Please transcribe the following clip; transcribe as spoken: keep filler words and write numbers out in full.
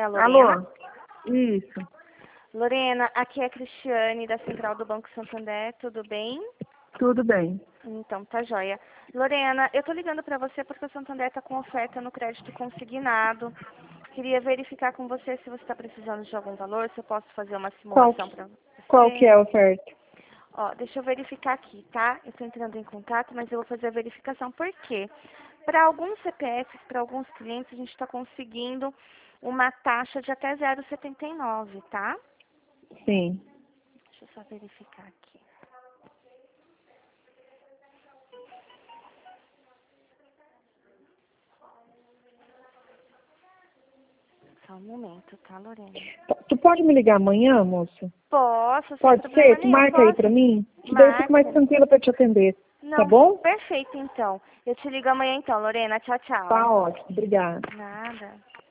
a Lorena? Alô? Isso. Lorena, aqui é a Cristiane, da Central do Banco Santander, tudo bem? Tudo bem. Então, tá joia. Lorena, eu tô ligando pra você porque o Santander tá com oferta no crédito consignado. Queria verificar com você se você está precisando de algum valor, se eu posso fazer uma Qual, simulação pra você. qual que é a oferta? Ó, deixa eu verificar aqui, tá? Eu tô entrando em contato, mas eu vou fazer a verificação. Por quê? Para alguns C P Fs, para alguns clientes, a gente está conseguindo uma taxa de até zero vírgula setenta e nove, tá? Sim. Deixa eu só verificar aqui. Só um momento, tá, Lorena? Tu pode me ligar amanhã, moça? Posso, sem Pode problema ser? Tu nenhum, marca aí posso. pra mim? Que daí eu fico mais Marco. tranquila pra te atender. Tá Não, bom? perfeito, então. Eu te ligo amanhã, então, Lorena. Tchau, tchau. Tá ótimo. Obrigada. Nada.